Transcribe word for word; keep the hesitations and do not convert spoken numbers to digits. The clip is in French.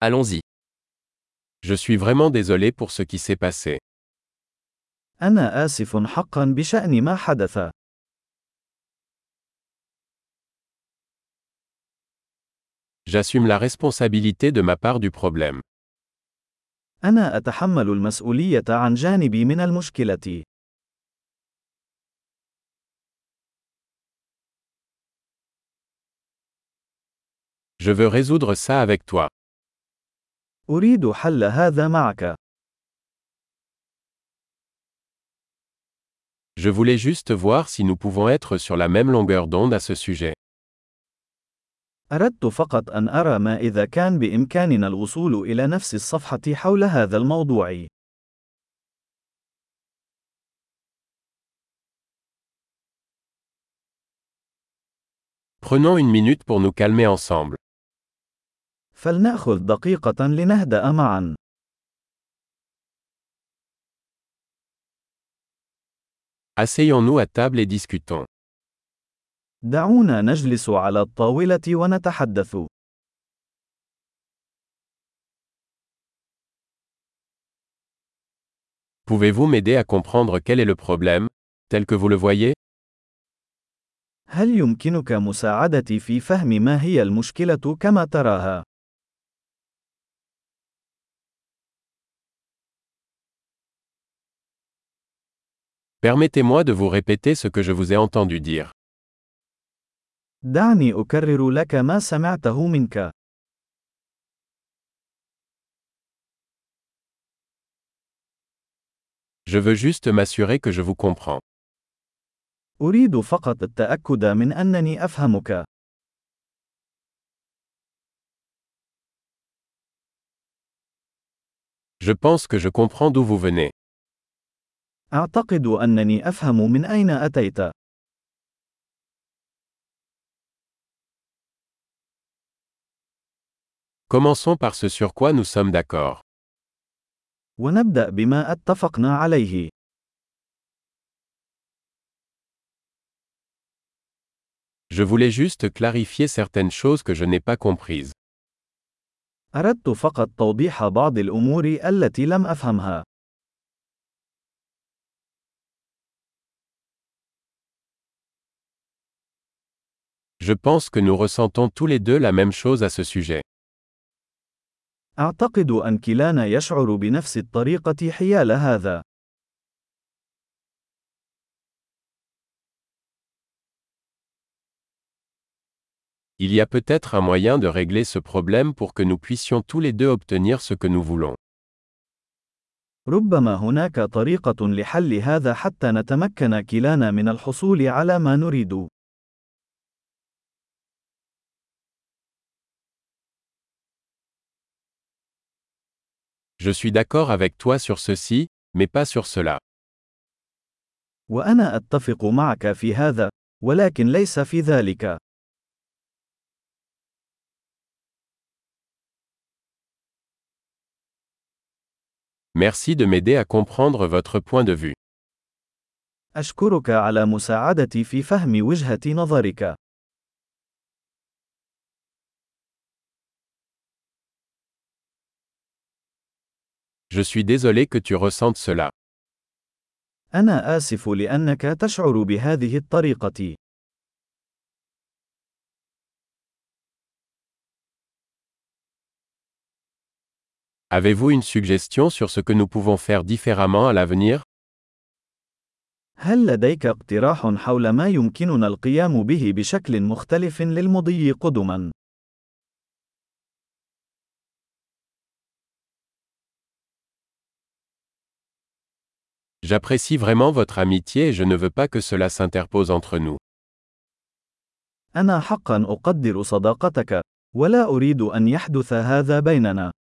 Allons-y. Je suis vraiment désolé pour ce qui s'est passé. أنا آسف حقا بشأن ما حدث. J'assume la responsabilité de ma part du problème. أنا أتحمل المسؤولية عن جانبي من المشكلة. Je veux résoudre ça avec toi. أريد حل هذا معك. Je voulais juste voir si nous pouvons être sur la même longueur d'onde à ce sujet. أردت فقط أن أرى ما إذا كان بإمكاننا الوصول إلى نفس الصفحة حول هذا الموضوع. Prenons une minute pour nous calmer ensemble. فلنأخذ دقيقة لنهدأ معا. Asseyons-nous à table et discutons. دعونا نجلس على الطاولة ونتحدث. Pouvez-vous m'aider à comprendre quel est le problème, tel que vous le voyez? هل يمكنك مساعدتي في فهم ما هي المشكلة كما تراها؟ Permettez-moi de vous répéter ce que je vous ai entendu dire. دعني أكرر لك ما سمعته منك. Je veux juste m'assurer que je vous comprends. أريد فقط التأكد من أنني أفهمك. Je pense que je comprends d'où vous venez. أعتقد أنني أفهم من أين أتيت. Commençons par ce sur quoi nous sommes d'accord. ونبدأ بما اتفقنا عليه. Je voulais juste clarifier certaines choses que je n'ai pas comprises. أردت فقط توضيح بعض الأمور التي لم أفهمها. Je pense que nous ressentons tous les deux la même chose à ce sujet. أعتقد أن كلانا يشعر بنفس الطريقة حيال هذا. Il y a peut-être un moyen de régler ce problème pour que nous puissions tous les deux obtenir ce que nous voulons. ربما هناك طريقة لحل هذا حتى نتمكن كلانا من الحصول على ما نريد. Je suis d'accord avec toi sur ceci, mais pas sur cela. وأنا أتفق معك في هذا، ولكن ليس في ذلك. Merci de m'aider à comprendre votre point de vue. أشكرك على مساعدتي في فهم وجهة نظرك. Je suis désolé que tu ressentes cela. أنا آسف لأنك تشعر بهذه الطريقة. Avez-vous une suggestion sur ce que nous pouvons faire différemment à l'avenir? هل لديك اقتراح حول ما يمكننا القيام به بشكل مختلف للمضي قدما؟ J'apprécie vraiment votre amitié et je ne veux pas que cela s'interpose entre nous. أنا حقا أقدر صداقتك، ولا أريد أن يحدث هذا بيننا.